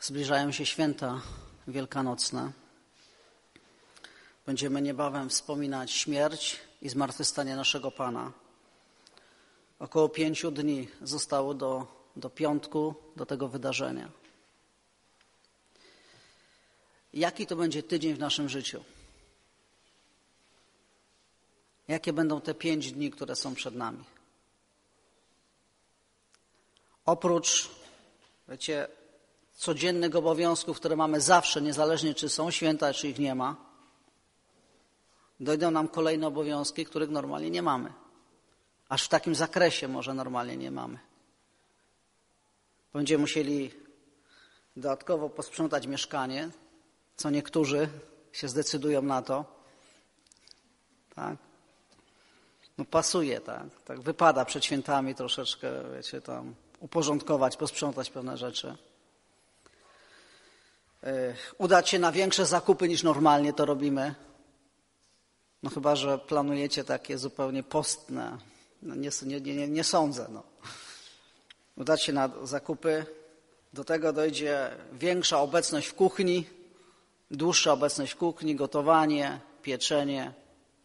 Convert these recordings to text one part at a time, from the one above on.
Zbliżają się święta wielkanocne. Będziemy niebawem wspominać śmierć i zmartwychwstanie naszego Pana. Około 5 dni zostało do piątku, do tego wydarzenia. Jaki to będzie tydzień w naszym życiu? Jakie będą te 5 dni, które są przed nami? Oprócz, codziennych obowiązków, które mamy zawsze, niezależnie czy są święta, czy ich nie ma, dojdą nam kolejne obowiązki, których normalnie nie mamy. Aż w takim zakresie może normalnie nie mamy. Będziemy musieli dodatkowo posprzątać mieszkanie, co niektórzy się zdecydują na to. Tak? No pasuje, tak? Tak wypada przed świętami troszeczkę, tam uporządkować, posprzątać pewne rzeczy. Udać się na większe zakupy niż normalnie to robimy. No chyba że planujecie takie zupełnie postne. No nie sądzę. No. Udać się na zakupy. Do tego dojdzie większa obecność w kuchni, dłuższa obecność w kuchni, gotowanie, pieczenie.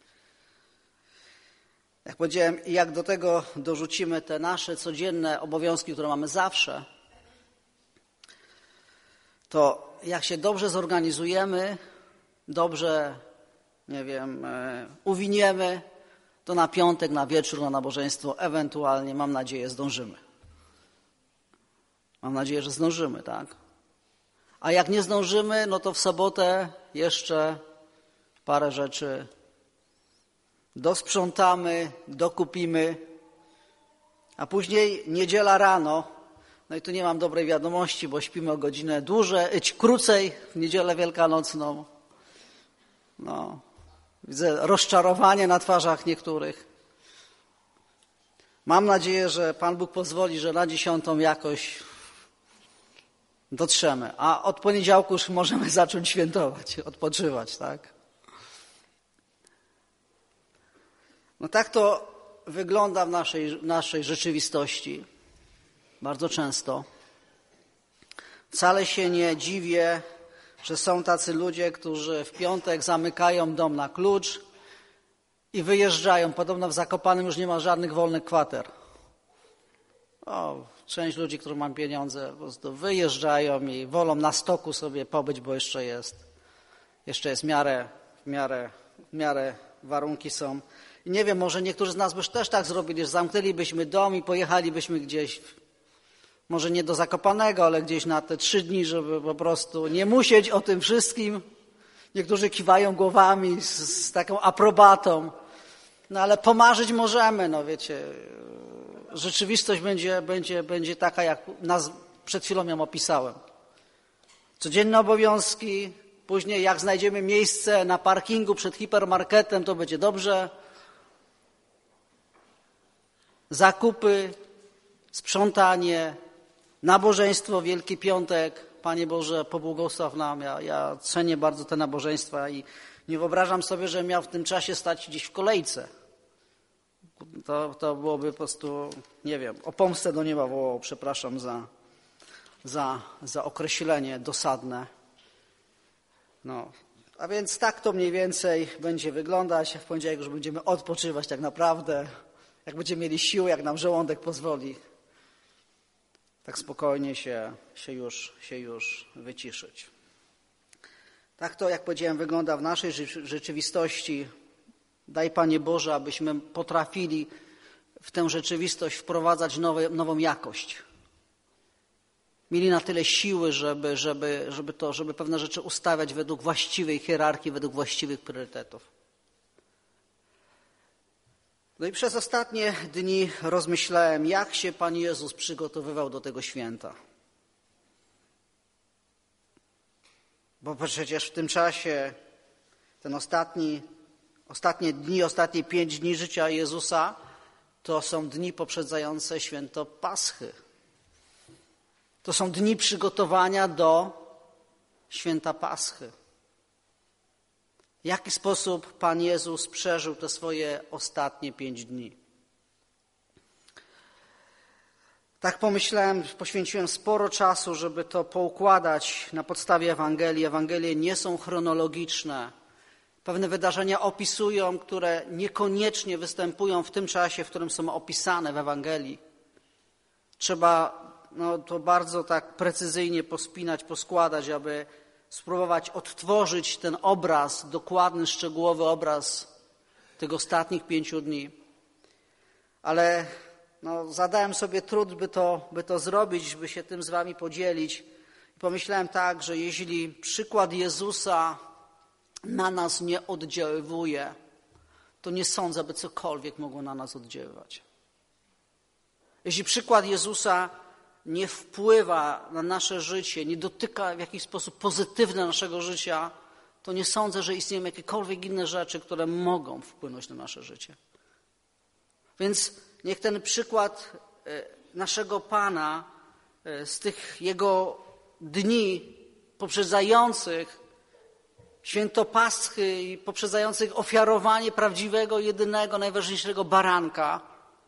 Jak powiedziałem, jak do tego dorzucimy te nasze codzienne obowiązki, które mamy zawsze, to jak się dobrze zorganizujemy, dobrze, uwiniemy, to na piątek, na wieczór, na nabożeństwo ewentualnie, mam nadzieję, zdążymy. Mam nadzieję, że zdążymy, tak? A jak nie zdążymy, no to w sobotę jeszcze parę rzeczy dosprzątamy, dokupimy, a później niedziela rano. No i tu nie mam dobrej wiadomości, bo śpimy o godzinę krócej w niedzielę wielkanocną. No, widzę rozczarowanie na twarzach niektórych. Mam nadzieję, że Pan Bóg pozwoli, że na 10 jakoś dotrzemy. A od poniedziałku już możemy zacząć świętować, odpoczywać, tak? No tak to wygląda w naszej rzeczywistości. Bardzo często. Wcale się nie dziwię, że są tacy ludzie, którzy w piątek zamykają dom na klucz i wyjeżdżają. Podobno w Zakopanem już nie ma żadnych wolnych kwater. Część ludzi, którzy mają pieniądze, po prostu wyjeżdżają i wolą na stoku sobie pobyć, bo jeszcze jest w miarę warunki są. I nie wiem, może niektórzy z nas by też tak zrobili, że zamknęlibyśmy dom i pojechalibyśmy gdzieś, może nie do Zakopanego, ale gdzieś na te 3 dni, żeby po prostu nie musieć o tym wszystkim. Niektórzy kiwają głowami z taką aprobatą. No ale pomarzyć możemy, no wiecie. Rzeczywistość będzie taka, jak przed chwilą ją opisałem. Codzienne obowiązki, później jak znajdziemy miejsce na parkingu przed hipermarketem, to będzie dobrze. Zakupy, sprzątanie, nabożeństwo, Wielki Piątek. Panie Boże, pobłogosław nam. Ja cenię bardzo te nabożeństwa i nie wyobrażam sobie, że miał w tym czasie stać gdzieś w kolejce. To byłoby po prostu, nie wiem, o pomstę do nieba wołało, przepraszam za określenie dosadne. No, a więc tak to mniej więcej będzie wyglądać. W poniedziałek już będziemy odpoczywać tak naprawdę. Jak będziemy mieli siłę, jak nam żołądek pozwoli, tak spokojnie się już wyciszyć. Tak to, jak powiedziałem, wygląda w naszej rzeczywistości. Daj, Panie Boże, abyśmy potrafili w tę rzeczywistość wprowadzać nową jakość. Mieli na tyle siły, żeby pewne rzeczy ustawiać według właściwej hierarchii, według właściwych priorytetów. No i przez ostatnie dni rozmyślałem, jak się Pan Jezus przygotowywał do tego święta. Bo przecież w tym czasie, ostatnie 5 dni życia Jezusa, to są dni poprzedzające święto Paschy. To są dni przygotowania do święta Paschy. W jaki sposób Pan Jezus przeżył te swoje ostatnie 5 dni? Tak pomyślałem, poświęciłem sporo czasu, żeby to poukładać na podstawie Ewangelii. Ewangelie nie są chronologiczne. Pewne wydarzenia opisują, które niekoniecznie występują w tym czasie, w którym są opisane w Ewangelii. Trzeba to bardzo tak precyzyjnie pospinać, poskładać, aby spróbować odtworzyć ten obraz, dokładny, szczegółowy obraz tych ostatnich 5 dni. Ale zadałem sobie trud, by to zrobić, by się tym z wami podzielić. Pomyślałem tak, że jeśli przykład Jezusa na nas nie oddziaływuje, to nie sądzę, by cokolwiek mogło na nas oddziaływać. Jeśli przykład Jezusa nie wpływa na nasze życie, nie dotyka w jakiś sposób pozytywny naszego życia, to nie sądzę, że istnieją jakiekolwiek inne rzeczy, które mogą wpłynąć na nasze życie. Więc niech ten przykład naszego Pana z tych Jego dni poprzedzających święto Paschy i poprzedzających ofiarowanie prawdziwego, jedynego, najważniejszego baranka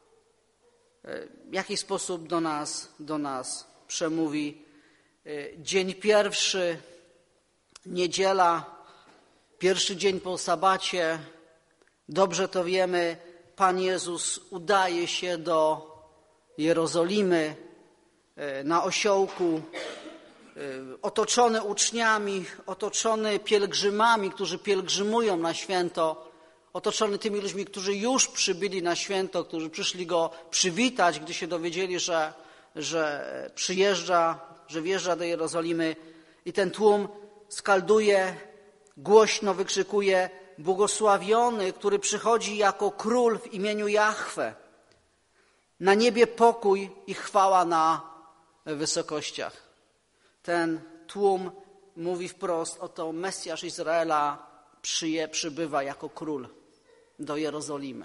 w jakiś sposób do nas przemówi. Dzień pierwszy, niedziela, pierwszy dzień po sabacie. Dobrze to wiemy, Pan Jezus udaje się do Jerozolimy na osiołku, otoczony uczniami, otoczony pielgrzymami, którzy pielgrzymują na święto, otoczony tymi ludźmi, którzy już przybyli na święto, którzy przyszli Go przywitać, gdy się dowiedzieli, że przyjeżdża, że wjeżdża do Jerozolimy. I ten tłum skalduje, głośno wykrzykuje: błogosławiony, który przychodzi jako król w imieniu Jahwe. Na niebie pokój i chwała na wysokościach. Ten tłum mówi wprost, oto Mesjasz Izraela przybywa jako król do Jerozolimy.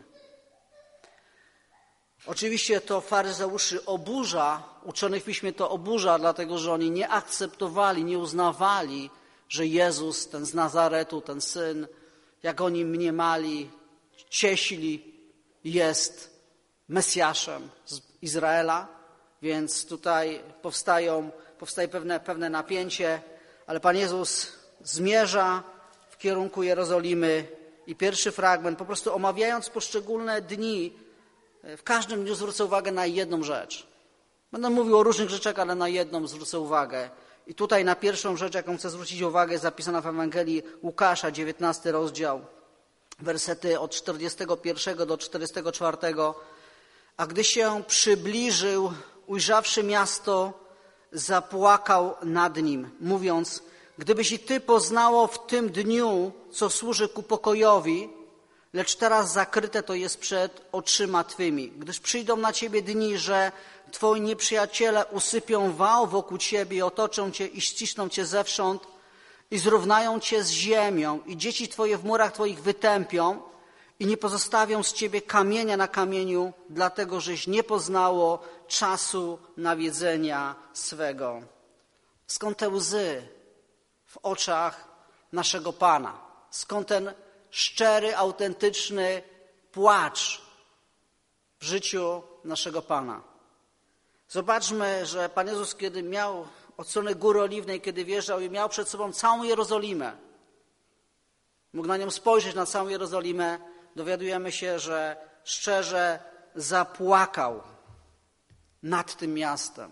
Oczywiście to faryzeuszy oburza, uczonych w piśmie to oburza, dlatego że oni nie akceptowali, nie uznawali, że Jezus, ten z Nazaretu, ten Syn, jak oni mniemali, cieśli, jest Mesjaszem z Izraela, więc tutaj powstaje pewne napięcie, ale Pan Jezus zmierza w kierunku Jerozolimy i pierwszy fragment, po prostu omawiając poszczególne dni, w każdym dniu zwrócę uwagę na jedną rzecz. Będę mówił o różnych rzeczach, ale na jedną zwrócę uwagę. I tutaj na pierwszą rzecz, jaką chcę zwrócić uwagę, jest zapisana w Ewangelii Łukasza, 19 rozdział, wersety od 41 do 44. A gdy się przybliżył, ujrzawszy miasto, zapłakał nad nim, mówiąc: gdybyś i ty poznało w tym dniu, co służy ku pokojowi, lecz teraz zakryte to jest przed oczyma twymi. Gdyż przyjdą na ciebie dni, że twoi nieprzyjaciele usypią wał wokół ciebie i otoczą cię i ścisną cię zewsząd i zrównają cię z ziemią i dzieci twoje w murach twoich wytępią i nie pozostawią z ciebie kamienia na kamieniu, dlatego żeś nie poznało czasu nawiedzenia swego. Skąd te łzy w oczach naszego Pana? Skąd ten szczery, autentyczny płacz w życiu naszego Pana? Zobaczmy, że Pan Jezus, kiedy miał od strony Góry Oliwnej, kiedy wjeżdżał i miał przed sobą całą Jerozolimę, mógł na nią spojrzeć, na całą Jerozolimę, dowiadujemy się, że szczerze zapłakał nad tym miastem.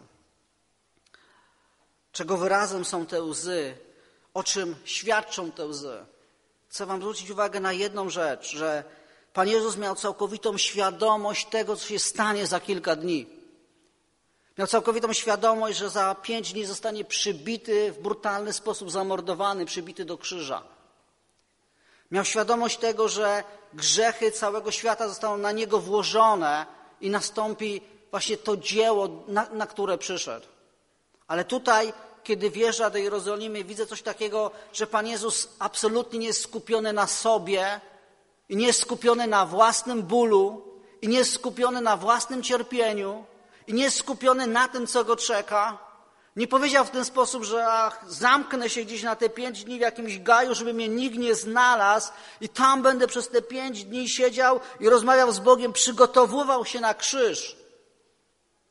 Czego wyrazem są te łzy? O czym świadczą te łzy? Chcę wam zwrócić uwagę na jedną rzecz, że Pan Jezus miał całkowitą świadomość tego, co się stanie za kilka dni. Miał całkowitą świadomość, że za 5 dni zostanie przybity w brutalny sposób, zamordowany, przybity do krzyża. Miał świadomość tego, że grzechy całego świata zostaną na Niego włożone i nastąpi właśnie to dzieło, na które przyszedł. Ale tutaj, kiedy wjeżdża do Jerozolimy, widzę coś takiego, że Pan Jezus absolutnie nie jest skupiony na sobie i nie jest skupiony na własnym bólu i nie jest skupiony na własnym cierpieniu i nie jest skupiony na tym, co go czeka. Nie powiedział w ten sposób, że zamknę się gdzieś na te 5 dni w jakimś gaju, żeby mnie nikt nie znalazł i tam będę przez te 5 dni siedział i rozmawiał z Bogiem, przygotowywał się na krzyż.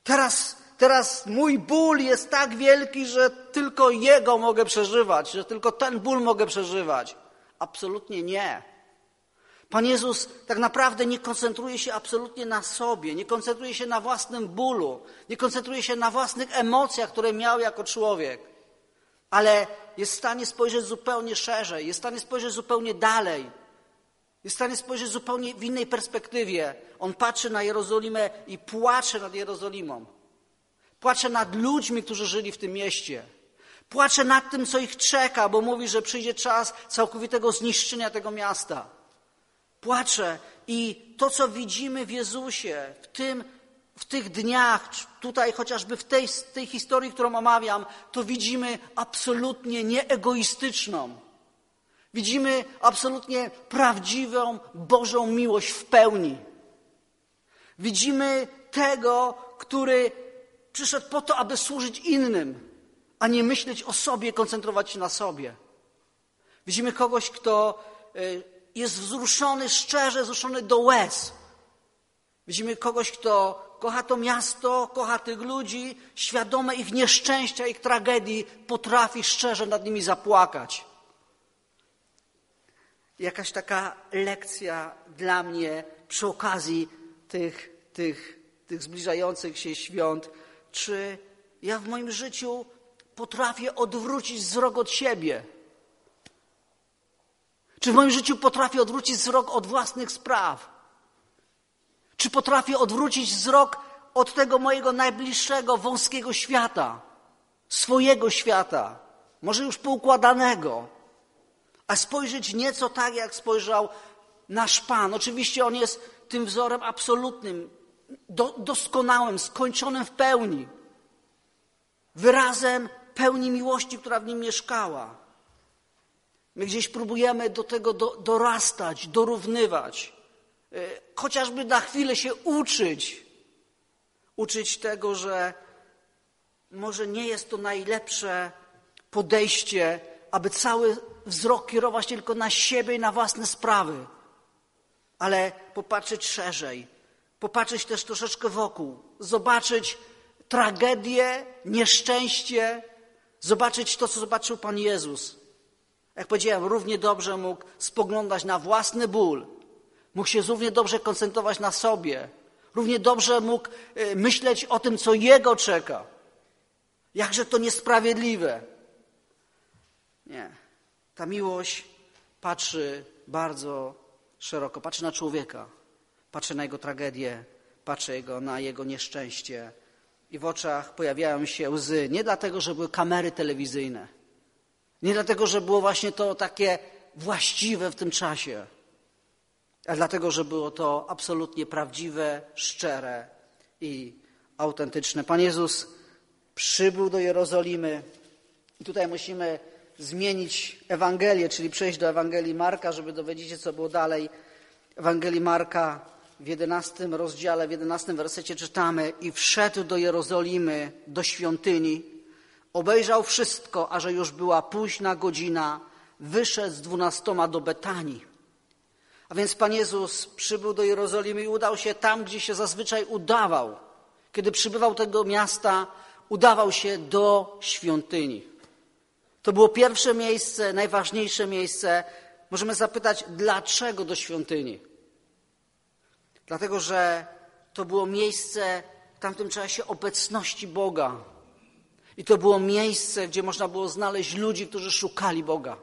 Teraz mój ból jest tak wielki, że tylko jego mogę przeżywać, że tylko ten ból mogę przeżywać. Absolutnie nie. Pan Jezus tak naprawdę nie koncentruje się absolutnie na sobie, nie koncentruje się na własnym bólu, nie koncentruje się na własnych emocjach, które miał jako człowiek, ale jest w stanie spojrzeć zupełnie szerzej, jest w stanie spojrzeć zupełnie dalej, jest w stanie spojrzeć zupełnie w innej perspektywie. On patrzy na Jerozolimę i płacze nad Jerozolimą. Płacze nad ludźmi, którzy żyli w tym mieście. Płacze nad tym, co ich czeka, bo mówi, że przyjdzie czas całkowitego zniszczenia tego miasta. Płacze i to, co widzimy w Jezusie, w tych dniach, tutaj chociażby w tej historii, którą omawiam, to widzimy absolutnie nieegoistyczną. Widzimy absolutnie prawdziwą Bożą miłość w pełni. Widzimy tego, który przyszedł po to, aby służyć innym, a nie myśleć o sobie, koncentrować się na sobie. Widzimy kogoś, kto jest wzruszony, szczerze wzruszony do łez. Widzimy kogoś, kto kocha to miasto, kocha tych ludzi, świadome ich nieszczęścia, ich tragedii, potrafi szczerze nad nimi zapłakać. Jakaś taka lekcja dla mnie przy okazji tych zbliżających się świąt. Czy ja w moim życiu potrafię odwrócić wzrok od siebie? Czy w moim życiu potrafię odwrócić wzrok od własnych spraw? Czy potrafię odwrócić wzrok od tego mojego najbliższego, wąskiego świata, swojego świata, może już poukładanego, a spojrzeć nieco tak, jak spojrzał nasz Pan. Oczywiście On jest tym wzorem absolutnym, doskonałym, skończonym w pełni, wyrazem pełni miłości, która w Nim mieszkała. My gdzieś próbujemy do tego dorastać, dorównywać, chociażby na chwilę się uczyć tego, że może nie jest to najlepsze podejście, aby cały wzrok kierować tylko na siebie i na własne sprawy, ale popatrzeć szerzej, popatrzeć też troszeczkę wokół, zobaczyć tragedię, nieszczęście, zobaczyć to, co zobaczył Pan Jezus. Jak powiedziałem, równie dobrze mógł spoglądać na własny ból, mógł się równie dobrze koncentrować na sobie, równie dobrze mógł myśleć o tym, co Jego czeka. Jakże to niesprawiedliwe. Nie. Ta miłość patrzy bardzo szeroko, patrzy na człowieka, patrzy na jego tragedię, patrzy na jego nieszczęście i w oczach pojawiają się łzy. Nie dlatego, że były kamery telewizyjne, nie dlatego, że było właśnie to takie właściwe w tym czasie, ale dlatego, że było to absolutnie prawdziwe, szczere i autentyczne. Pan Jezus przybył do Jerozolimy i tutaj musimy zmienić Ewangelię, czyli przejść do Ewangelii Marka, żeby dowiedzieć się, co było dalej. Ewangelii Marka w 11 rozdziale, w 11 wersecie czytamy: i wszedł do Jerozolimy, do świątyni, obejrzał wszystko, a że już była późna godzina, wyszedł z 12 do Betanii. A więc Pan Jezus przybył do Jerozolimy i udał się tam, gdzie się zazwyczaj udawał. Kiedy przybywał do tego miasta, udawał się do świątyni. To było pierwsze miejsce, najważniejsze miejsce. Możemy zapytać, dlaczego do świątyni? Dlatego, że to było miejsce w tamtym czasie obecności Boga. I to było miejsce, gdzie można było znaleźć ludzi, którzy szukali Boga.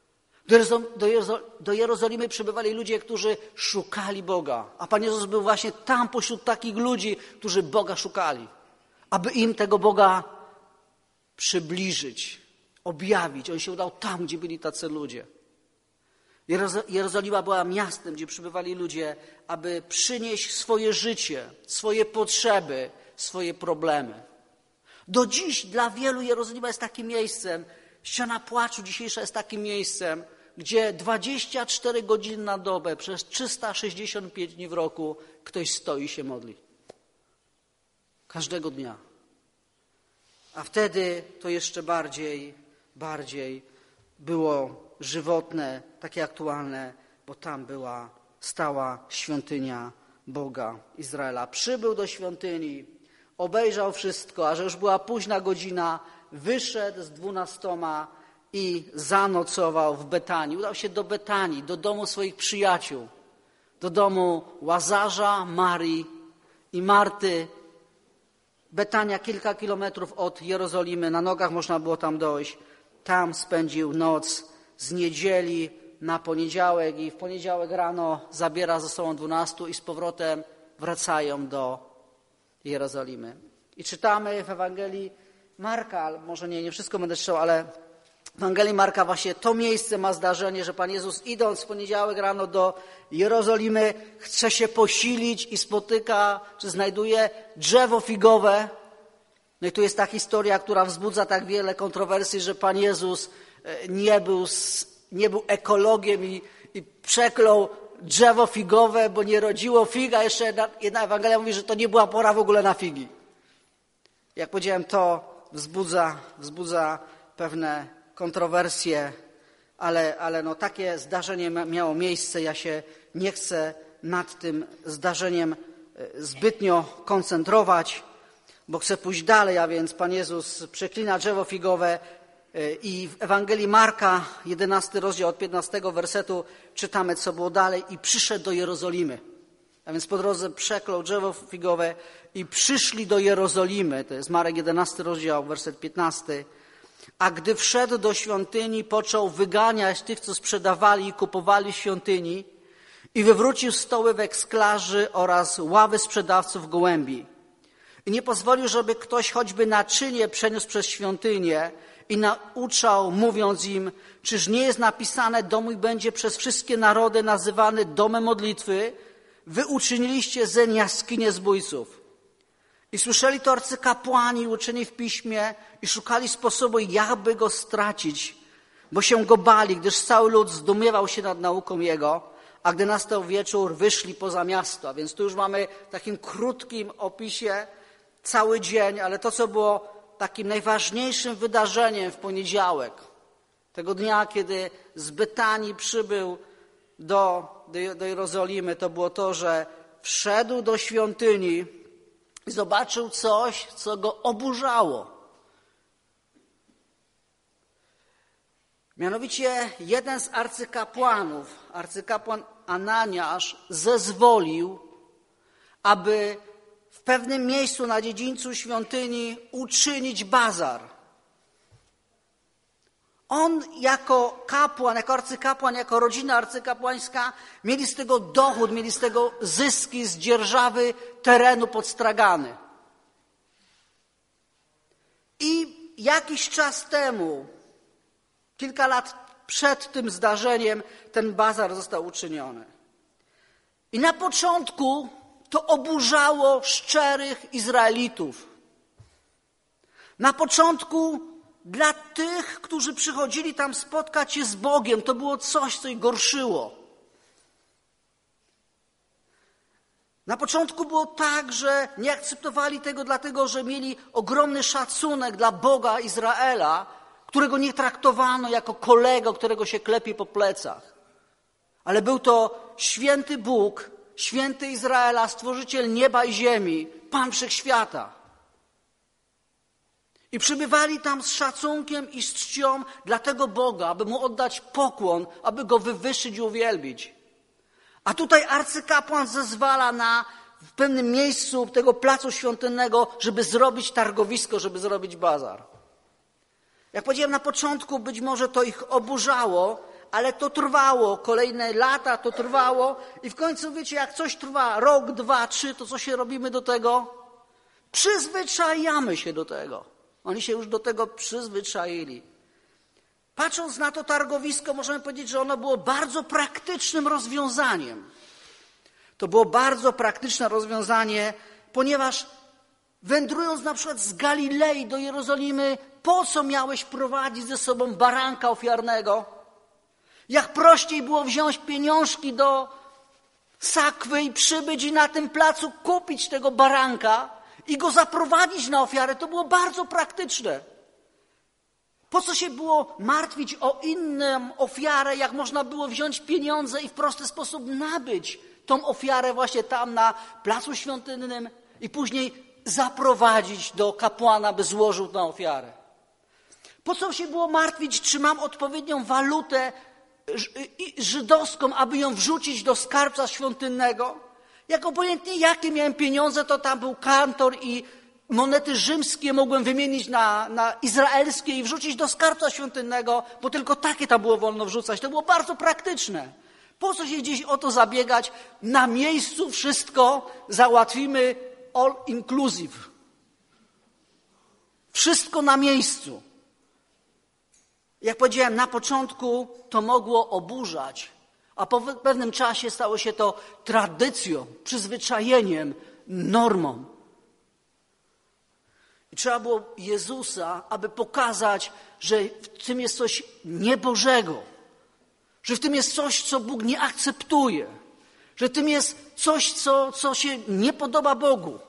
Do Jerozolimy przybywali ludzie, którzy szukali Boga. A Pan Jezus był właśnie tam pośród takich ludzi, którzy Boga szukali. Aby im tego Boga przybliżyć, objawić. On się udał tam, gdzie byli tacy ludzie. Jerozolima była miastem, gdzie przybywali ludzie, aby przynieść swoje życie, swoje potrzeby, swoje problemy. Do dziś dla wielu Jerozolima jest takim miejscem, ściana płaczu dzisiejsza jest takim miejscem, gdzie 24 godziny na dobę, przez 365 dni w roku ktoś stoi i się modli. Każdego dnia. A wtedy to jeszcze bardziej było żywotne, takie aktualne, bo tam stała świątynia Boga Izraela. Przybył do świątyni, obejrzał wszystko, a że już była późna godzina, wyszedł z 12 i zanocował w Betanii. Udał się do Betanii, do domu swoich przyjaciół, do domu Łazarza, Marii i Marty. Betania kilka kilometrów od Jerozolimy, na nogach można było tam dojść. Tam spędził noc z niedzieli na poniedziałek i w poniedziałek rano zabiera ze sobą 12 i z powrotem wracają do Jerozolimy. I czytamy w Ewangelii Marka, może nie wszystko będę czytał, ale w Ewangelii Marka właśnie to miejsce ma zdarzenie, że Pan Jezus idąc w poniedziałek rano do Jerozolimy chce się posilić i spotyka, czy znajduje drzewo figowe. No i tu jest ta historia, która wzbudza tak wiele kontrowersji, że Pan Jezus nie był ekologiem i przeklął drzewo figowe, bo nie rodziło fig, a jeszcze jedna Ewangelia mówi, że to nie była pora w ogóle na figi. Jak powiedziałem, to wzbudza pewne kontrowersje, ale no takie zdarzenie miało miejsce. Ja się nie chcę nad tym zdarzeniem zbytnio koncentrować, bo chcę pójść dalej, a więc Pan Jezus przeklina drzewo figowe i w Ewangelii Marka, 11 rozdział od 15 wersetu czytamy, co było dalej. I przyszedł do Jerozolimy. A więc po drodze przeklął drzewo figowe i przyszli do Jerozolimy. To jest Marek 11 rozdział, werset 15. A gdy wszedł do świątyni, począł wyganiać tych, co sprzedawali i kupowali w świątyni i wywrócił stoły weksklarzy oraz ławy sprzedawców gołębi. I nie pozwolił, żeby ktoś choćby naczynie przeniósł przez świątynię i nauczał, mówiąc im, czyż nie jest napisane, dom mój będzie przez wszystkie narody nazywany domem modlitwy, wy uczyniliście zeń jaskinię zbójców. I słyszeli to arcykapłani i uczeni w piśmie i szukali sposobu, jakby go stracić, bo się go bali, gdyż cały lud zdumiewał się nad nauką jego, a gdy nastał wieczór, wyszli poza miasto. A więc tu już mamy w takim krótkim opisie cały dzień, ale to, co było takim najważniejszym wydarzeniem w poniedziałek, tego dnia, kiedy z Betanii przybył do Jerozolimy, to było to, że wszedł do świątyni i zobaczył coś, co go oburzało. Mianowicie jeden z arcykapłanów, arcykapłan Ananiasz, zezwolił, aby w pewnym miejscu na dziedzińcu świątyni uczynić bazar. On jako kapłan, jako arcykapłan, jako rodzina arcykapłańska mieli z tego dochód, mieli z tego zyski z dzierżawy terenu pod stragany. I jakiś czas temu, kilka lat przed tym zdarzeniem, ten bazar został uczyniony. I na początku to oburzało szczerych Izraelitów. Na początku dla tych, którzy przychodzili tam spotkać się z Bogiem, to było coś, co ich gorszyło. Na początku było tak, że nie akceptowali tego dlatego, że mieli ogromny szacunek dla Boga Izraela, którego nie traktowano jako kolego, którego się klepie po plecach. Ale był to święty Bóg, święty Izraela, stworzyciel nieba i ziemi, Pan Wszechświata. I przybywali tam z szacunkiem i z czcią dla tego Boga, aby Mu oddać pokłon, aby Go wywyższyć i uwielbić. A tutaj arcykapłan zezwala w pewnym miejscu tego placu świątynnego, żeby zrobić targowisko, żeby zrobić bazar. Jak powiedziałem na początku, być może to ich oburzało, ale to trwało, kolejne lata to trwało i w końcu wiecie, jak coś trwa rok, 2, 3, to co się robimy do tego? Przyzwyczajamy się do tego. Oni się już do tego przyzwyczaili. Patrząc na to targowisko, możemy powiedzieć, że ono było bardzo praktycznym rozwiązaniem. To było bardzo praktyczne rozwiązanie, ponieważ wędrując na przykład z Galilei do Jerozolimy, po co miałeś prowadzić ze sobą baranka ofiarnego? Jak prościej było wziąć pieniążki do sakwy i przybyć i na tym placu kupić tego baranka i go zaprowadzić na ofiarę, to było bardzo praktyczne. Po co się było martwić o inną ofiarę, jak można było wziąć pieniądze i w prosty sposób nabyć tą ofiarę właśnie tam na placu świątynnym i później zaprowadzić do kapłana, by złożył tę ofiarę. Po co się było martwić, czy mam odpowiednią walutę żydowską, aby ją wrzucić do skarbca świątynnego? Jak obojętnie jakie miałem pieniądze, to tam był kantor i monety rzymskie mogłem wymienić na izraelskie i wrzucić do skarbca świątynnego, bo tylko takie tam było wolno wrzucać. To było bardzo praktyczne. Po co się gdzieś o to zabiegać? Na miejscu wszystko załatwimy all inclusive. Wszystko na miejscu. Jak powiedziałem, na początku to mogło oburzać, a po pewnym czasie stało się to tradycją, przyzwyczajeniem, normą. I trzeba było Jezusa, aby pokazać, że w tym jest coś niebożego, że w tym jest coś, co Bóg nie akceptuje, że w tym jest coś, co się nie podoba Bogu.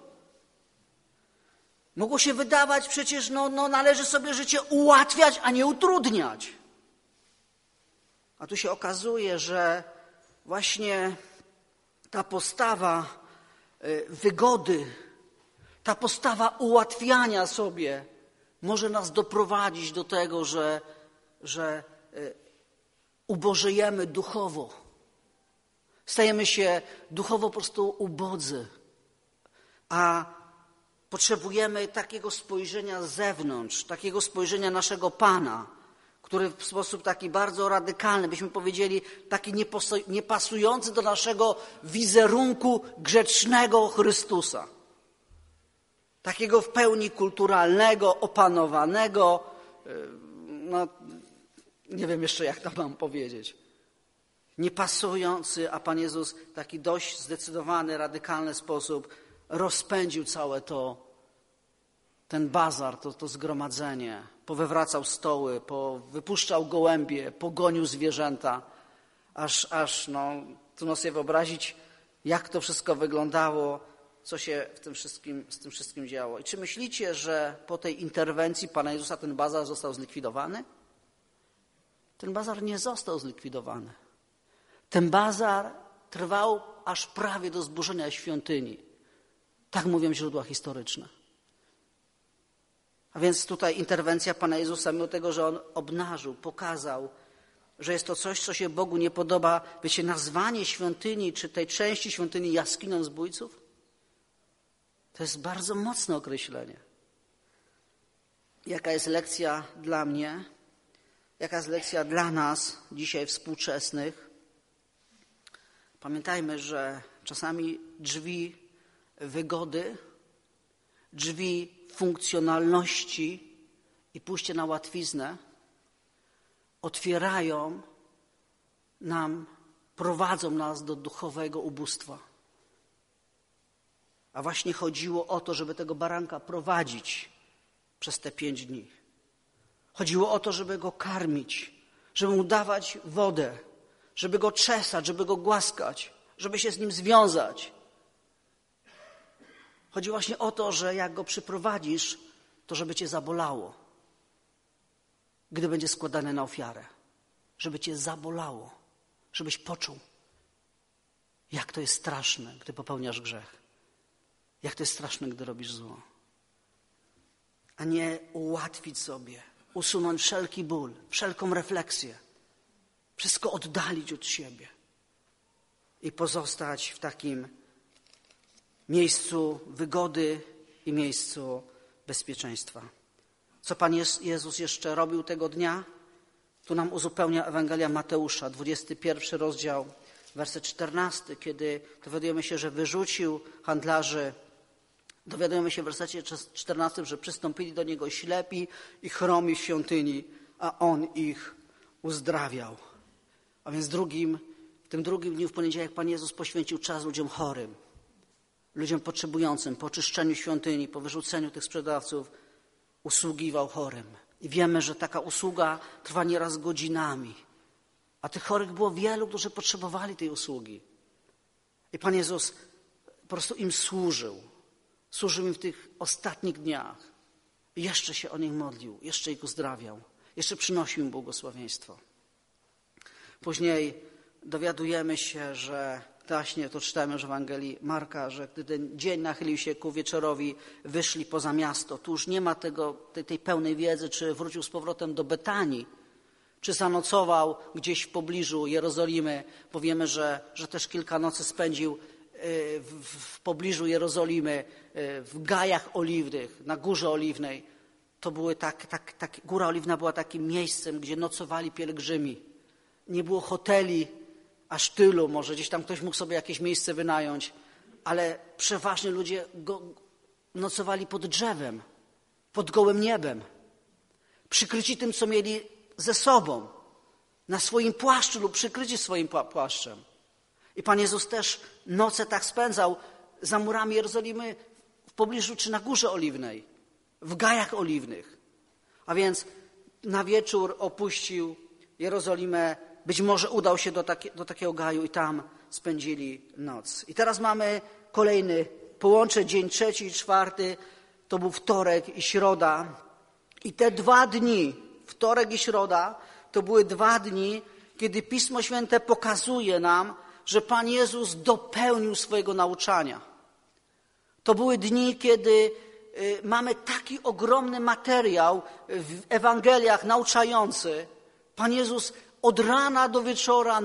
Mogło się wydawać przecież, należy sobie życie ułatwiać, a nie utrudniać. A tu się okazuje, że właśnie ta postawa wygody, ta postawa ułatwiania sobie może nas doprowadzić do tego, że ubożejemy duchowo. Stajemy się duchowo po prostu ubodzy, a potrzebujemy takiego spojrzenia z zewnątrz, takiego spojrzenia naszego Pana, który w sposób taki bardzo radykalny, byśmy powiedzieli, taki niepasujący do naszego wizerunku grzecznego Chrystusa. Takiego w pełni kulturalnego, opanowanego, nie wiem jeszcze jak to mam powiedzieć. Niepasujący, a Pan Jezus w taki dość zdecydowany, radykalny sposób rozpędził całe ten bazar, to zgromadzenie. Powywracał stoły, wypuszczał gołębie, pogonił zwierzęta. Aż trudno sobie wyobrazić, jak to wszystko wyglądało, co się z tym wszystkim działo. I czy myślicie, że po tej interwencji Pana Jezusa ten bazar został zlikwidowany? Ten bazar nie został zlikwidowany. Ten bazar trwał aż prawie do zburzenia świątyni. Tak mówią źródła historyczne. A więc tutaj interwencja Pana Jezusa, mimo tego, że On obnażył, pokazał, że jest to coś, co się Bogu nie podoba, wiecie, nazwanie świątyni, czy tej części świątyni jaskinią zbójców, to jest bardzo mocne określenie. Jaka jest lekcja dla mnie? Jaka jest lekcja dla nas, dzisiaj współczesnych? Pamiętajmy, że czasami drzwi wygody, drzwi funkcjonalności i pójście na łatwiznę otwierają nam, prowadzą nas do duchowego ubóstwa. A właśnie chodziło o to, żeby tego baranka prowadzić przez te 5 dni. Chodziło o to, żeby go karmić, żeby mu dawać wodę, żeby go czesać, żeby go głaskać, żeby się z nim związać. Chodzi właśnie o to, że jak go przyprowadzisz, to żeby cię zabolało, gdy będzie składane na ofiarę. Żeby cię zabolało, żebyś poczuł, jak to jest straszne, gdy popełniasz grzech. Jak to jest straszne, gdy robisz zło. A nie ułatwić sobie, usunąć wszelki ból, wszelką refleksję. Wszystko oddalić od siebie i pozostać w takim miejscu wygody i miejscu bezpieczeństwa. Co Pan Jezus jeszcze robił tego dnia? Tu nam uzupełnia Ewangelia Mateusza, 21 rozdział, werset 14, kiedy dowiadujemy się, że wyrzucił handlarzy. Dowiadujemy się w wersecie 14, że przystąpili do Niego ślepi i chromi w świątyni, a On ich uzdrawiał. A więc w tym drugim dniu, w poniedziałek, Pan Jezus poświęcił czas ludziom chorym, ludziom potrzebującym, po oczyszczeniu świątyni, po wyrzuceniu tych sprzedawców, usługiwał chorym. I wiemy, że taka usługa trwa nieraz godzinami. A tych chorych było wielu, którzy potrzebowali tej usługi. I Pan Jezus po prostu im służył. Służył im w tych ostatnich dniach. I jeszcze się o nich modlił, jeszcze ich uzdrawiał, jeszcze przynosił im błogosławieństwo. Później dowiadujemy się, że właśnie to czytamy już w Ewangelii Marka, że gdy ten dzień nachylił się ku wieczorowi, wyszli poza miasto. Tu już nie ma tej pełnej wiedzy, czy wrócił z powrotem do Betanii, czy zanocował gdzieś w pobliżu Jerozolimy, bo wiemy, że też kilka nocy spędził w pobliżu Jerozolimy, w Gajach Oliwnych, na Górze Oliwnej. To były Góra Oliwna była takim miejscem, gdzie nocowali pielgrzymi. Nie było hoteli aż tylu, może gdzieś tam ktoś mógł sobie jakieś miejsce wynająć, ale przeważnie ludzie nocowali pod drzewem, pod gołym niebem, przykryci tym, co mieli ze sobą, na swoim płaszczu lub przykryci swoim płaszczem. I Pan Jezus też noce tak spędzał za murami Jerozolimy w pobliżu czy na Górze Oliwnej, w Gajach Oliwnych. A więc na wieczór opuścił Jerozolimę, być może udał się do takiego gaju i tam spędzili noc. I teraz mamy kolejny, połączę dzień 3 i 4, to był wtorek i środa. I te 2 dni, wtorek i środa, to były 2 dni, kiedy Pismo Święte pokazuje nam, że Pan Jezus dopełnił swojego nauczania. To były dni, kiedy mamy taki ogromny materiał w Ewangeliach nauczający. Pan Jezus od rana do wieczora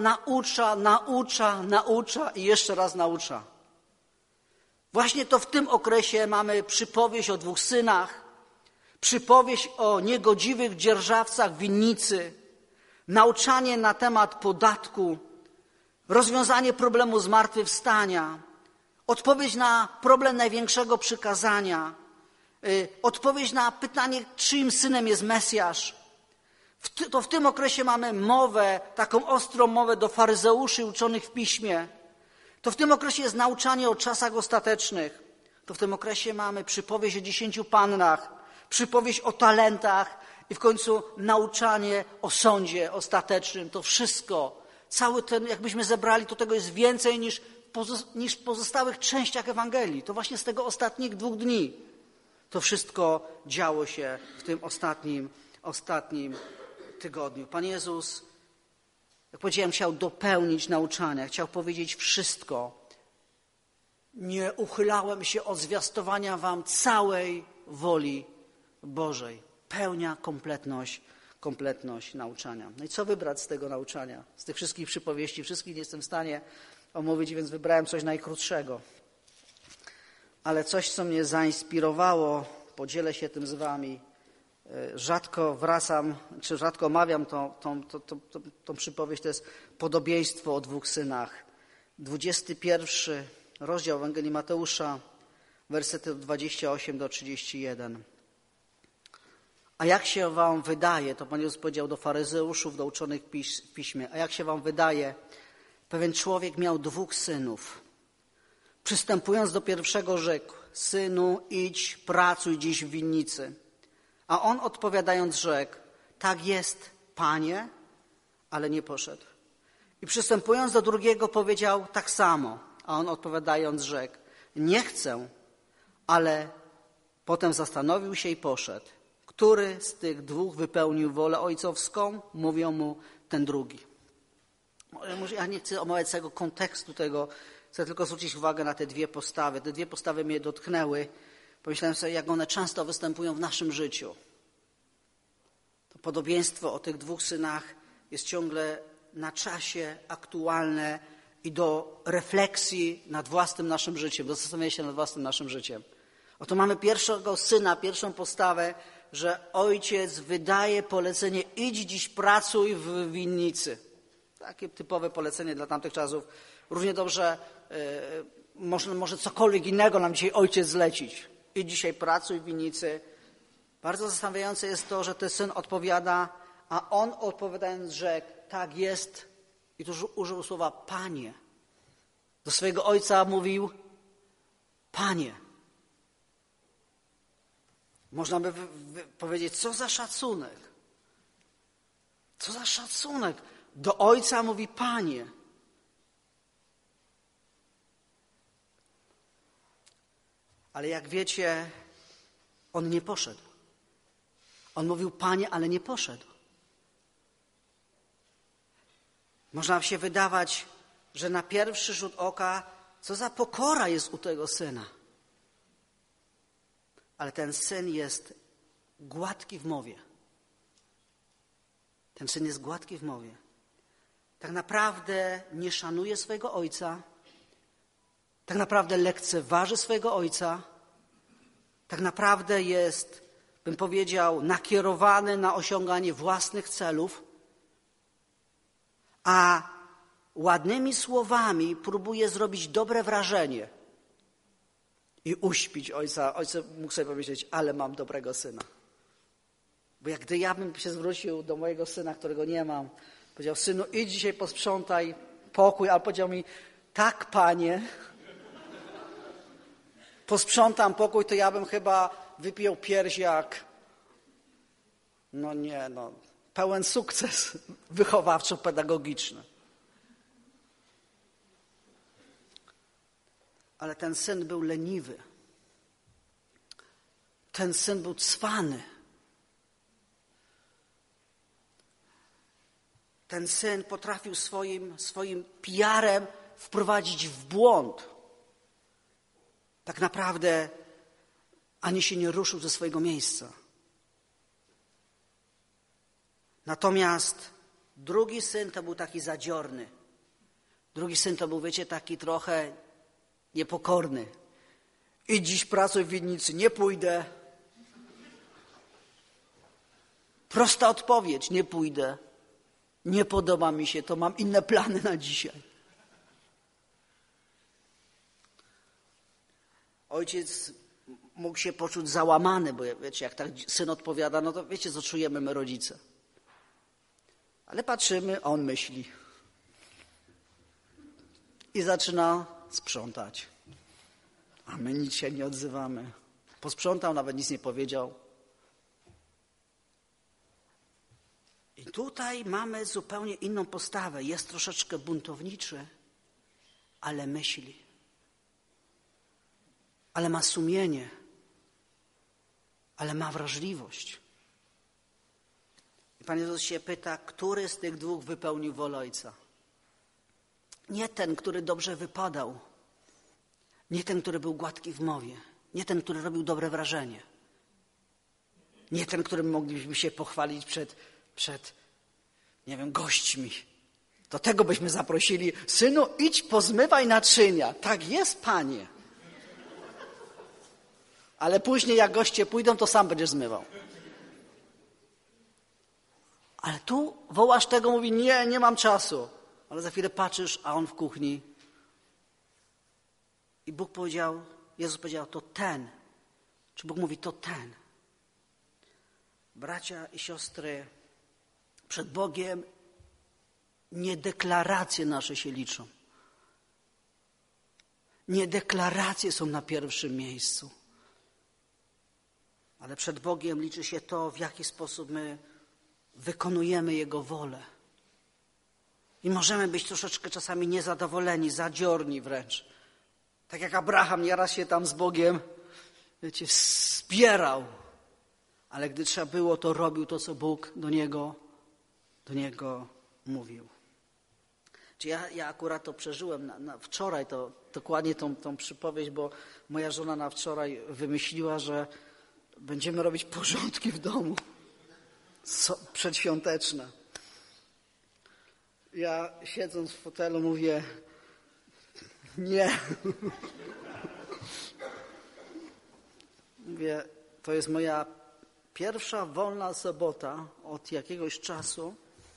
naucza i jeszcze raz naucza. Właśnie to w tym okresie mamy przypowieść o 2 synach, przypowieść o niegodziwych dzierżawcach winnicy, nauczanie na temat podatku, rozwiązanie problemu zmartwychwstania, odpowiedź na problem największego przykazania, odpowiedź na pytanie, czyim synem jest Mesjasz. To w tym okresie mamy mowę, taką ostrą mowę do faryzeuszy uczonych w Piśmie. To w tym okresie jest nauczanie o czasach ostatecznych. To w tym okresie mamy przypowieść o 10 pannach, przypowieść o talentach i w końcu nauczanie o sądzie ostatecznym. To wszystko, cały ten, jakbyśmy zebrali, to tego jest więcej niż w pozostałych częściach Ewangelii. To właśnie z tego ostatnich 2 dni. To wszystko działo się w tym ostatnim tygodniu. Pan Jezus, jak powiedziałem, chciał dopełnić nauczania, chciał powiedzieć wszystko. Nie uchylałem się od zwiastowania wam całej woli Bożej. Pełnia, kompletność nauczania. No i co wybrać z tego nauczania? Z tych wszystkich przypowieści, wszystkich nie jestem w stanie omówić, więc wybrałem coś najkrótszego. Ale coś, co mnie zainspirowało, podzielę się tym z wami. Rzadko wracam, czy rzadko omawiam tą przypowieść, to jest podobieństwo o 2 synach. 21 rozdział Ewangelii Mateusza, wersety od 28 do 31. A jak się wam wydaje, to Pan Jezus powiedział do faryzeuszów, do uczonych w Piśmie, a jak się wam wydaje, pewien człowiek miał 2 synów. Przystępując do pierwszego rzekł, synu, idź, pracuj dziś w winnicy. A on odpowiadając rzekł, tak jest, Panie, ale nie poszedł. I przystępując do drugiego powiedział tak samo, a on odpowiadając rzekł, nie chcę, ale potem zastanowił się i poszedł. Który z tych 2 wypełnił wolę ojcowską? Mówią mu ten drugi. Ja nie chcę omawiać całego kontekstu tego, chcę tylko zwrócić uwagę na te 2 postawy. Te 2 postawy mnie dotknęły. Pomyślałem sobie, jak one często występują w naszym życiu. To podobieństwo o tych 2 synach jest ciągle na czasie, aktualne i do refleksji nad własnym naszym życiem, do zastanowienia się nad własnym naszym życiem. Oto mamy pierwszego syna, pierwszą postawę, że ojciec wydaje polecenie, idź dziś pracuj w winnicy. Takie typowe polecenie dla tamtych czasów. Równie dobrze może cokolwiek innego nam dzisiaj ojciec zlecić. Idź dzisiaj pracuj w winnicy. Bardzo zastanawiające jest to, że ten syn odpowiada, a on odpowiadając rzekł, tak jest, i tu użył słowa Panie. Do swojego ojca mówił Panie. Można by powiedzieć, co za szacunek. Co za szacunek. Do ojca mówi Panie. Ale jak wiecie, on nie poszedł. On mówił Panie, ale nie poszedł. Można się wydawać, że na pierwszy rzut oka, co za pokora jest u tego syna. Ale ten syn jest gładki w mowie. Ten syn jest gładki w mowie. Tak naprawdę nie szanuje swojego ojca. Tak naprawdę lekceważy swojego ojca. Tak naprawdę jest, bym powiedział, nakierowany na osiąganie własnych celów, a ładnymi słowami próbuje zrobić dobre wrażenie i uśpić ojca. Ojciec mógł sobie powiedzieć, ale mam dobrego syna. Bo jak gdy ja bym się zwrócił do mojego syna, którego nie mam, powiedział, synu, idź dzisiaj posprzątaj pokój, ale powiedział mi, tak, panie, posprzątam pokój, to ja bym chyba wypiął pierś jak, pełen sukces wychowawczo-pedagogiczny. Ale ten syn był leniwy. Ten syn był cwany. Ten syn potrafił swoim PR-em wprowadzić w błąd. Tak naprawdę ani się nie ruszył ze swojego miejsca. Natomiast drugi syn to był taki zadziorny. Drugi syn to był, wiecie, taki trochę niepokorny. I dziś pracuj w winnicy, nie pójdę. Prosta odpowiedź, nie pójdę. Nie podoba mi się to, mam inne plany na dzisiaj. Ojciec mógł się poczuć załamany, bo wiecie, jak tak syn odpowiada, no to wiecie, co czujemy my rodzice. Ale patrzymy, a on myśli. I zaczyna sprzątać. A my nic się nie odzywamy. Posprzątał, nawet nic nie powiedział. I tutaj mamy zupełnie inną postawę. Jest troszeczkę buntowniczy, ale myśli. Ale ma sumienie. Ale ma wrażliwość. I Pan Jezus się pyta, który z tych dwóch wypełnił wolę Ojca? Nie ten, który dobrze wypadał. Nie ten, który był gładki w mowie. Nie ten, który robił dobre wrażenie. Nie ten, którym moglibyśmy się pochwalić przed gośćmi. Do tego byśmy zaprosili, synu, idź pozmywaj naczynia. Tak jest, panie. Ale później jak goście pójdą, to sam będziesz zmywał. Ale tu wołasz tego, mówi, nie mam czasu. Ale za chwilę patrzysz, a on w kuchni. I Jezus powiedział, to ten. Czy Bóg mówi, to ten. Bracia i siostry, przed Bogiem nie deklaracje nasze się liczą. Nie deklaracje są na pierwszym miejscu. Ale przed Bogiem liczy się to, w jaki sposób my wykonujemy Jego wolę. I możemy być troszeczkę czasami niezadowoleni, zadziorni wręcz. Tak jak Abraham nieraz się tam z Bogiem, wiecie, wspierał. Ale gdy trzeba było, to robił to, co Bóg do niego mówił. Ja akurat to przeżyłem wczoraj, to dokładnie tą przypowieść, bo moja żona na wczoraj wymyśliła, że będziemy robić porządki w domu przedświąteczne. Ja siedząc w fotelu mówię, nie. Mówię, to jest moja pierwsza wolna sobota od jakiegoś czasu.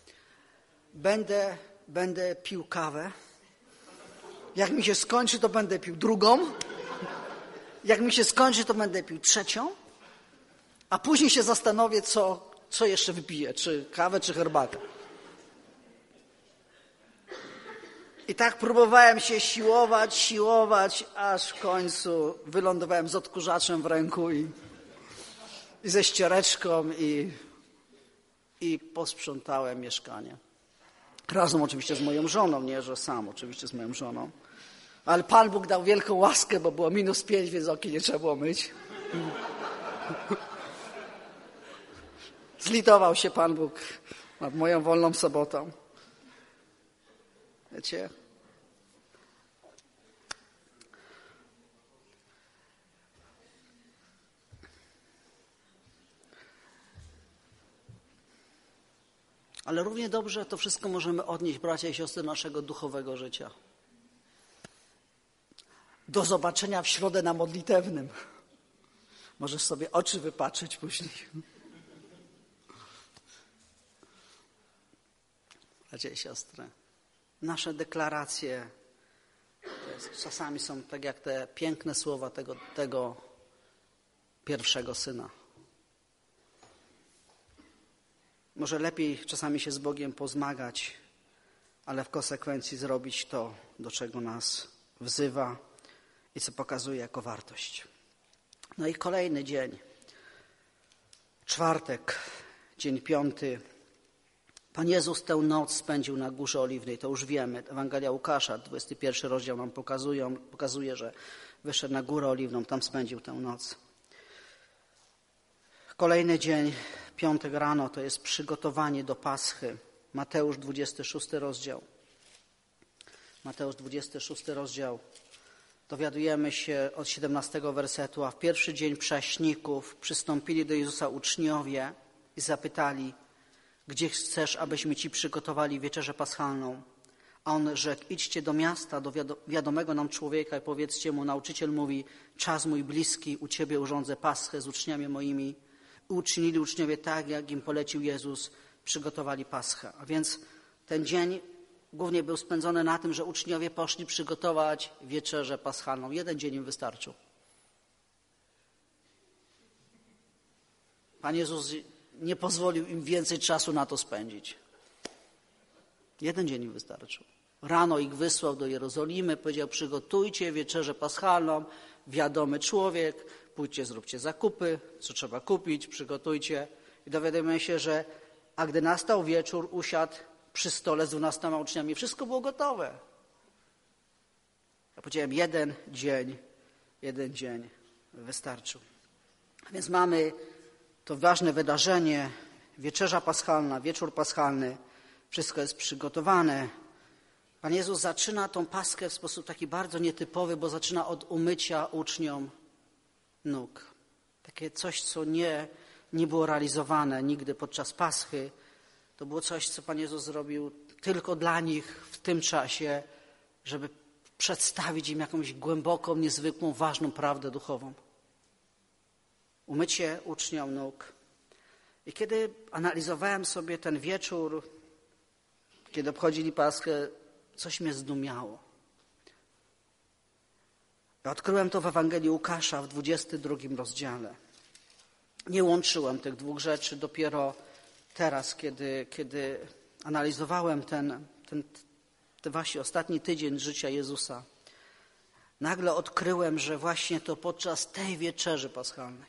Będę pił kawę. Jak mi się skończy, to będę pił drugą. Jak mi się skończy, to będę pił trzecią. A później się zastanowię, co jeszcze wypiję. Czy kawę, czy herbatę. I tak próbowałem się siłować, aż w końcu wylądowałem z odkurzaczem w ręku i ze ściereczką i posprzątałem mieszkanie. Razem oczywiście z moją żoną, nie, że sam, oczywiście z moją żoną. Ale Pan Bóg dał wielką łaskę, bo było -5, więc okien nie trzeba było myć. Zlitował się Pan Bóg nad moją wolną sobotą. Wiecie, Ale równie dobrze to wszystko możemy odnieść, bracia i siostry, do naszego duchowego życia. Do zobaczenia w środę na modlitewnym. Możesz sobie oczy wypatrzeć później. Bracia i siostry, nasze deklaracje czasami są tak jak te piękne słowa tego pierwszego syna. Może lepiej czasami się z Bogiem pozmagać, ale w konsekwencji zrobić to, do czego nas wzywa i co pokazuje jako wartość. No i kolejny dzień, czwartek, dzień 5. Pan Jezus tę noc spędził na Górze Oliwnej, to już wiemy. Ewangelia Łukasza, 21 rozdział nam pokazuje, że wyszedł na Górę Oliwną, tam spędził tę noc. Kolejny dzień, piątek rano, to jest przygotowanie do Paschy. Mateusz 26 rozdział. Mateusz 26 rozdział. Dowiadujemy się od 17 wersetu, a w pierwszy dzień prześników przystąpili do Jezusa uczniowie i zapytali, gdzie chcesz, abyśmy ci przygotowali wieczerzę paschalną? A on rzekł, idźcie do miasta, do wiadomego nam człowieka i powiedzcie mu, nauczyciel mówi, czas mój bliski, u ciebie urządzę Paschę z uczniami moimi. I uczynili uczniowie tak, jak im polecił Jezus, przygotowali Paschę. A więc ten dzień głównie był spędzony na tym, że uczniowie poszli przygotować wieczerzę paschalną. Jeden dzień im wystarczył. Pan Jezus nie pozwolił im więcej czasu na to spędzić. Jeden dzień im wystarczył. Rano ich wysłał do Jerozolimy, powiedział, przygotujcie wieczerzę paschalną, wiadomy człowiek, pójdźcie, zróbcie zakupy, co trzeba kupić, przygotujcie. I dowiadujemy się, że a gdy nastał wieczór, usiadł przy stole z 12 uczniami. Wszystko było gotowe. Ja powiedziałem, jeden dzień wystarczył. A więc mamy to ważne wydarzenie, wieczerza paschalna, wieczór paschalny. Wszystko jest przygotowane. Pan Jezus zaczyna tą Paschę w sposób taki bardzo nietypowy, bo zaczyna od umycia uczniom nóg. Takie coś, co nie było realizowane nigdy podczas Paschy. To było coś, co Pan Jezus zrobił tylko dla nich w tym czasie, żeby przedstawić im jakąś głęboką, niezwykłą, ważną prawdę duchową. Umycie uczniom nóg. I kiedy analizowałem sobie ten wieczór, kiedy obchodzili Paschę, coś mnie zdumiało. Ja odkryłem to w Ewangelii Łukasza w 22 rozdziale. Nie łączyłem tych dwóch rzeczy dopiero teraz, kiedy analizowałem ten właśnie ostatni tydzień życia Jezusa. Nagle odkryłem, że właśnie to podczas tej wieczerzy paschalnej.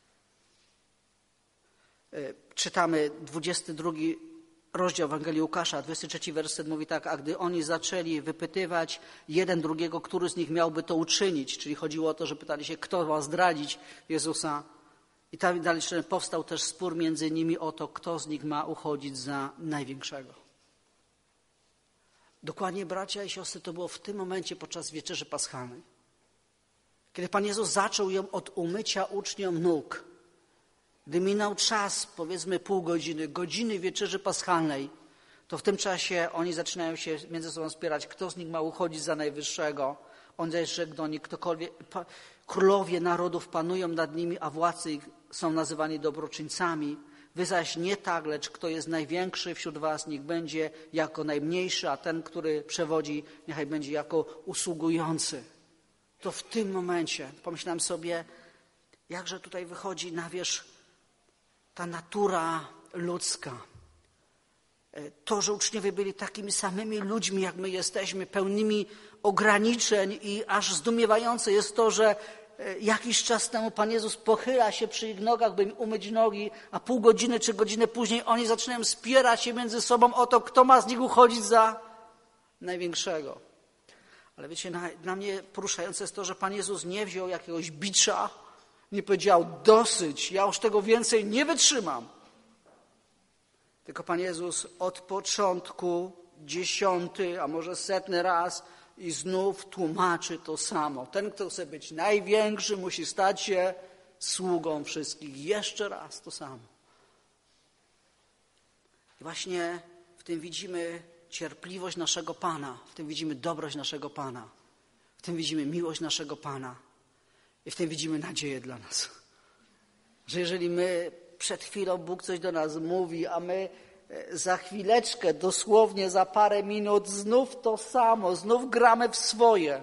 Czytamy 22 rozdział Ewangelii Łukasza, 23 werset mówi tak, a gdy oni zaczęli wypytywać jeden drugiego, który z nich miałby to uczynić, czyli chodziło o to, że pytali się, kto ma zdradzić Jezusa. I tam dalej powstał też spór między nimi o to, kto z nich ma uchodzić za największego. Dokładnie, bracia i siostry, to było w tym momencie podczas wieczerzy paschalnej. Kiedy Pan Jezus zaczął ją od umycia uczniom nóg, gdy minął czas, powiedzmy pół godziny, godziny wieczerzy paschalnej, to w tym czasie oni zaczynają się między sobą spierać, kto z nich ma uchodzić za najwyższego. On zaś rzekł do nich, królowie narodów panują nad nimi, a władcy ich są nazywani dobroczyńcami. Wy zaś nie tak, lecz kto jest największy wśród was, niech będzie jako najmniejszy, a ten, który przewodzi, niechaj będzie jako usługujący. To w tym momencie pomyślałem sobie, jakże tutaj wychodzi na wierzch ta natura ludzka. To, że uczniowie byli takimi samymi ludźmi, jak my jesteśmy, pełnymi ograniczeń i aż zdumiewające jest to, że jakiś czas temu Pan Jezus pochyla się przy ich nogach, by im umyć nogi, a pół godziny czy godzinę później oni zaczynają spierać się między sobą o to, kto ma z nich uchodzić za największego. Ale wiecie, dla mnie poruszające jest to, że Pan Jezus nie wziął jakiegoś bicza, nie powiedział dosyć, ja już tego więcej nie wytrzymam. Tylko Pan Jezus od początku 10, a może 100 raz i znów tłumaczy to samo. Ten, kto chce być największy, musi stać się sługą wszystkich. Jeszcze raz to samo. I właśnie w tym widzimy cierpliwość naszego Pana, w tym widzimy dobroć naszego Pana, w tym widzimy miłość naszego Pana i w tym widzimy nadzieję dla nas. Że jeżeli my przed chwilą Bóg coś do nas mówi, a my za chwileczkę, dosłownie za parę minut znów to samo, znów gramy w swoje,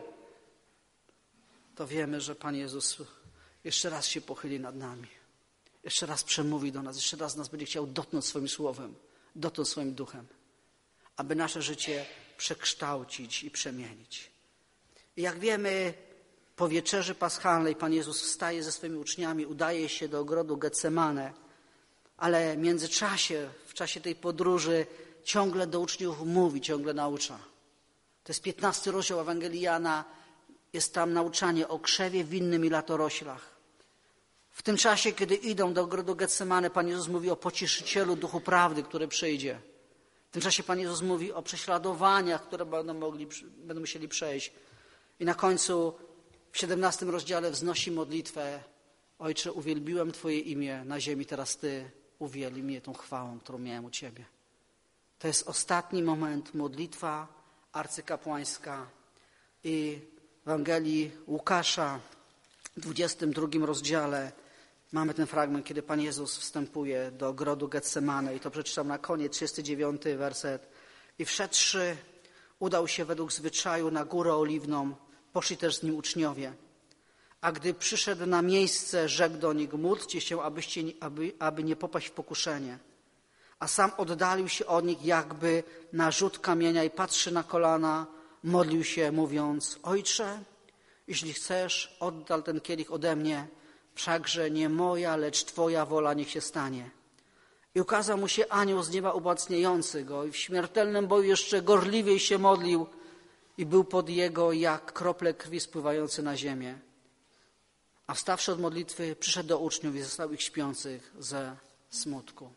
to wiemy, że Pan Jezus jeszcze raz się pochyli nad nami. Jeszcze raz przemówi do nas, jeszcze raz nas będzie chciał dotknąć swoim słowem, dotknąć swoim duchem, aby nasze życie przekształcić i przemienić. I jak wiemy, po wieczerzy paschalnej Pan Jezus wstaje ze swoimi uczniami, udaje się do ogrodu Getsemane, ale w międzyczasie, w czasie tej podróży ciągle do uczniów mówi, ciągle naucza. To jest 15 rozdział Ewangelii Jana, jest tam nauczanie o krzewie winnym i latoroślach. W tym czasie, kiedy idą do ogrodu Getsemane, Pan Jezus mówi o pocieszycielu Duchu Prawdy, który przyjdzie. W tym czasie Pan Jezus mówi o prześladowaniach, które będą musieli przejść. I na końcu w 17 rozdziale wznosi modlitwę: Ojcze, uwielbiłem Twoje imię na ziemi, teraz Ty uwielbi mnie tą chwałą, którą miałem u Ciebie. To jest ostatni moment, modlitwa arcykapłańska. I w Ewangelii Łukasza w 22 rozdziale mamy ten fragment, kiedy Pan Jezus wstępuje do ogrodu Getsemane i to przeczytam na koniec, 39 werset. I wszedłszy, udał się według zwyczaju na Górę Oliwną, poszli też z nim uczniowie. A gdy przyszedł na miejsce, rzekł do nich: módlcie się, aby nie popaść w pokuszenie. A sam oddalił się od nich jakby na rzut kamienia i patrzy na kolana, modlił się, mówiąc: Ojcze, jeśli chcesz, oddal ten kielich ode mnie, wszakże nie moja, lecz Twoja wola niech się stanie. I ukazał mu się anioł z nieba umacniający go i w śmiertelnym boju jeszcze gorliwiej się modlił i był pod jego jak krople krwi spływające na ziemię. A wstawszy od modlitwy, przyszedł do uczniów i zastał ich śpiących ze smutku.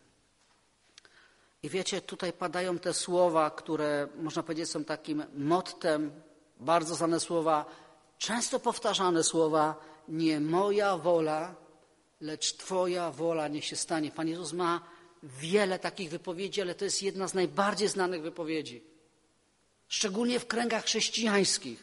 I wiecie, tutaj padają te słowa, które można powiedzieć są takim mottem, bardzo znane słowa, często powtarzane słowa: nie moja wola, lecz Twoja wola niech się stanie. Pan Jezus ma wiele takich wypowiedzi, ale to jest jedna z najbardziej znanych wypowiedzi. Szczególnie w kręgach chrześcijańskich.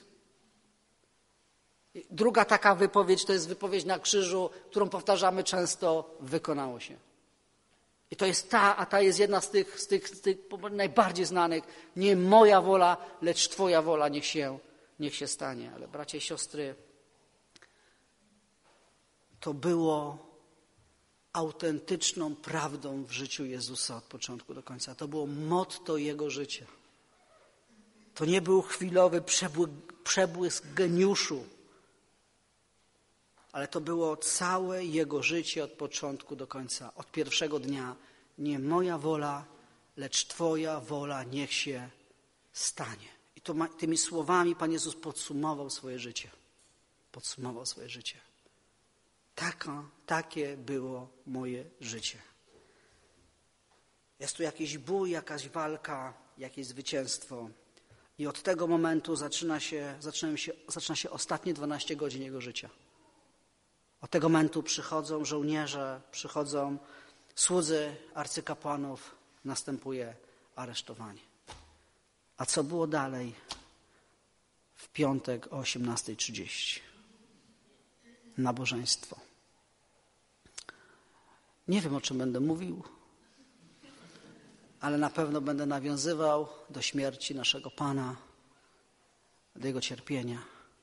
Druga taka wypowiedź to jest wypowiedź na krzyżu, którą powtarzamy często: wykonało się. I to jest ta jest jedna z tych najbardziej znanych. Nie moja wola, lecz Twoja wola niech się stanie. Ale bracia i siostry, to było autentyczną prawdą w życiu Jezusa od początku do końca. To było motto Jego życia. To nie był chwilowy przebłysk geniuszu, ale to było całe Jego życie od początku do końca, od pierwszego dnia. Nie moja wola, lecz Twoja wola niech się stanie. I tymi słowami Pan Jezus podsumował swoje życie. Podsumował swoje życie. Takie było moje życie. Jest tu jakiś bój, jakaś walka, jakieś zwycięstwo. I od tego momentu zaczyna się ostatnie 12 godzin Jego życia. Od tego momentu przychodzą żołnierze, przychodzą słudzy arcykapłanów, następuje aresztowanie. A co było dalej? W piątek o 18:30. Nabożeństwo. Nie wiem, o czym będę mówił, ale na pewno będę nawiązywał do śmierci naszego Pana, do Jego cierpienia.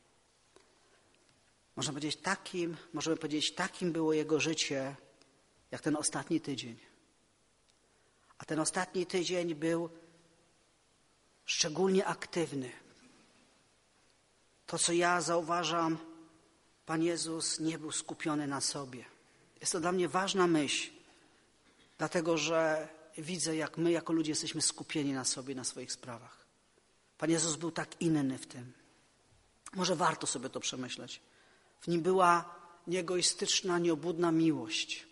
Możemy powiedzieć, takim było Jego życie, jak ten ostatni tydzień. A ten ostatni tydzień był szczególnie aktywny. To, co ja zauważam, Pan Jezus nie był skupiony na sobie. Jest to dla mnie ważna myśl, dlatego że widzę, jak my jako ludzie jesteśmy skupieni na sobie, na swoich sprawach. Pan Jezus był tak inny w tym. Może warto sobie to przemyśleć. W nim była nieegoistyczna, nieobłudna miłość.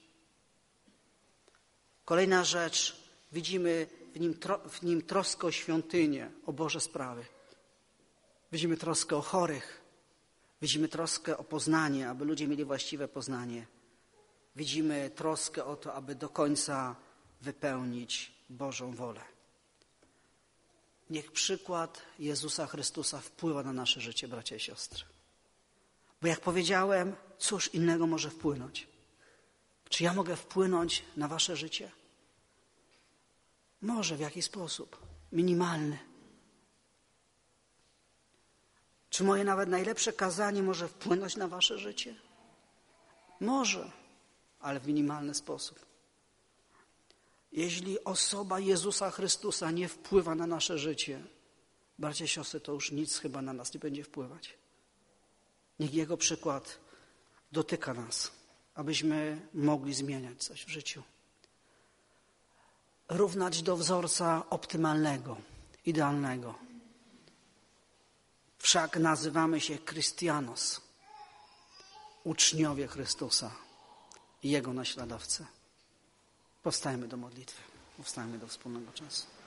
Kolejna rzecz, widzimy w nim troskę o świątynię, o Boże sprawy. Widzimy troskę o chorych. Widzimy troskę o poznanie, aby ludzie mieli właściwe poznanie. Widzimy troskę o to, aby do końca wypełnić Bożą wolę. Niech przykład Jezusa Chrystusa wpływa na nasze życie, bracia i siostry. Bo jak powiedziałem, cóż innego może wpłynąć? Czy ja mogę wpłynąć na wasze życie? Może, w jaki sposób? Minimalny. Czy moje nawet najlepsze kazanie może wpłynąć na wasze życie? Może, ale w minimalny sposób. Jeśli osoba Jezusa Chrystusa nie wpływa na nasze życie, bracia i siostry, to już nic chyba na nas nie będzie wpływać. Niech Jego przykład dotyka nas, abyśmy mogli zmieniać coś w życiu. Równać do wzorca optymalnego, idealnego. Wszak nazywamy się Chrystianos, uczniowie Chrystusa i Jego naśladowcy. Powstajmy do modlitwy, powstajmy do wspólnego czasu.